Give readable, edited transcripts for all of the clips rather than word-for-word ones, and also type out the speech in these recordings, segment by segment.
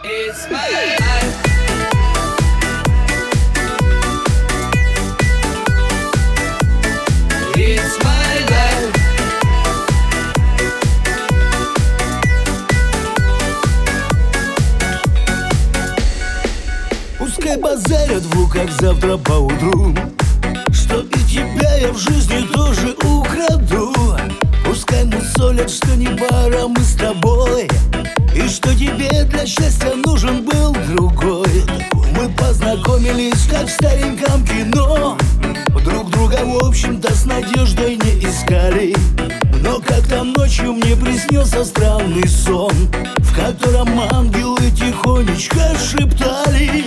It's my life. It's my life. Пускай базарят в луках завтра поутру, что и тебя я в жизни тоже украду. Пускай мусолят, что не пара мы с тобой, и что тебе для счастья нужен был другой. Мы познакомились, как в стареньком кино, друг друга, в общем-то, с надеждой не искали. Но как-то ночью мне приснился странный сон, в котором ангелы тихонечко шептали: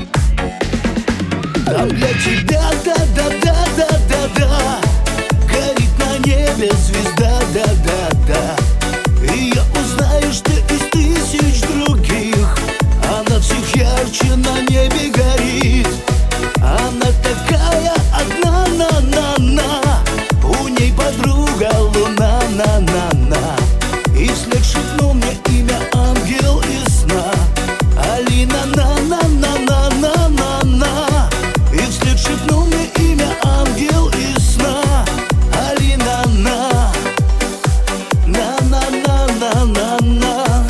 там для тебя, да-да-да-да-да-да, горит на небе звезда, да-да-да. И я узнаю, что из тысяч других она всех ярче на небе горит. Она такая одна, на-на-на, у ней подруга луна, на-на-на. И вслед шепнул мне имя ангел из сна: Алина, на-на-на-на-на-на-на. И вслед шепнул мне имя ангел из сна: Алина, на-на-на-на-на-на.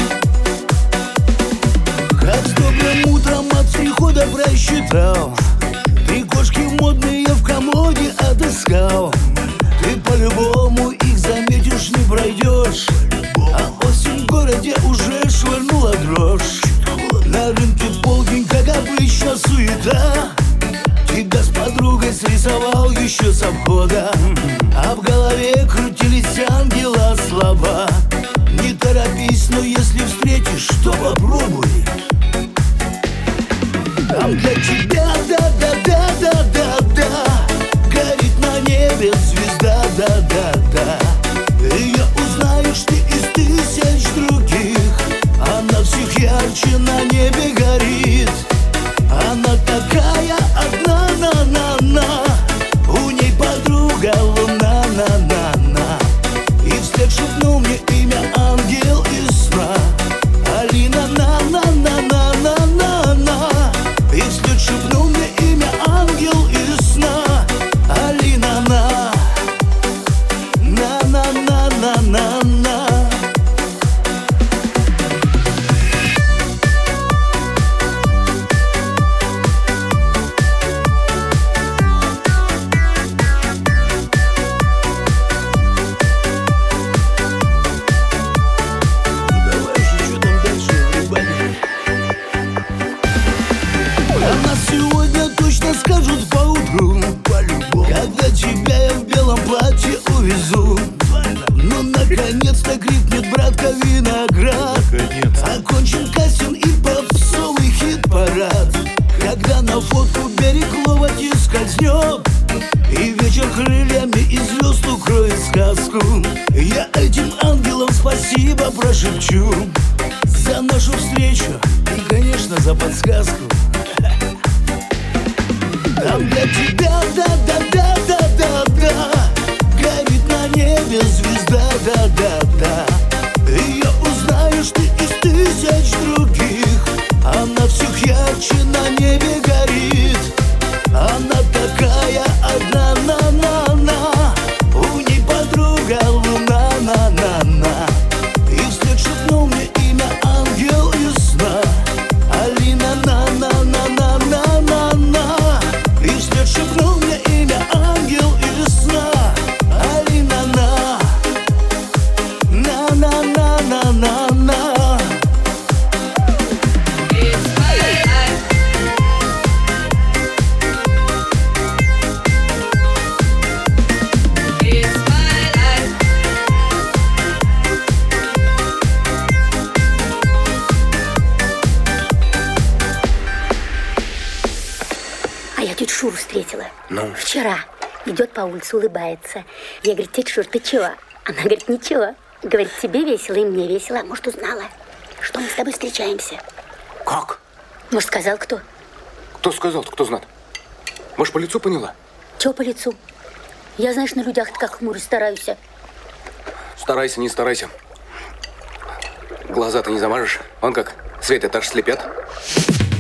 Как с добрым утром от прихода просчитал, три кошки модные в комоде отыскал. Ты по-любому их заметишь, не пройдешь, а осень в городе уже швырнула дрожь. На рынке полдень, как обычно, суета. Тебя с подругой срисовал еще с обхода, а в голове крутились ангела слова: не торопись, но если встретишь, то попробуй. Там для тебя, да-да-да-да-да-да, горит на небе звезда, да-да-да. И я узнаю, что из тысяч других она всех ярче на небе горит. Она такая одна, на-на-на, у ней подруга луна, на-на-на. И вслед шепнул мне имя ангел из сна: Алина, на-на-на-на-на-на-на. И вслед шепнул мне имя ангел из сна: Алина, на-на-на-на-на-на. Давай же, что там дальше, ебать? А нас сегодня точно скажут поутру, по-любому, когда тебя я в белом платье увезу. Ну, наконец-то крикнет братка Виноград. Окончен кастинг и попсовый хит-парад. Когда на фотку берег Ловати скользнет, и вечер крыльями и звезд укроет сказку, я этим ангелам спасибо прошепчу за нашу встречу и, конечно, за подсказку. Там для тебя, да-да-да-да-да-да, горит на небе звезда, да-да-да. И я узнаю, что из тысяч других она всех ярче на небе горит. Она такая одна, на-на-на, у ней подруга луна, на-на-на. И вслед шепнул мне имя ангел из сна: Алина, на-на-на-на-на-на-на. И вслед шепнул мне имя ангел из сна: Алина, на-на-на-на-на-на. It's my life. It's my life. А я тетю Шуру встретила. Ну? Вчера. Идет по улице, улыбается. Я говорю: тетя Шур, ты чего? Она говорит: ничего. Говорит: тебе весело и мне весело. А может, узнала, что мы с тобой встречаемся? Как? Может, сказал кто? Кто сказал-то, кто знает? Может, по лицу поняла? Чего по лицу? Я, знаешь, на людях как хмуро стараюсь. Старайся, не старайся. Глаза-то не замажешь. Он как Свет, этаж слепят.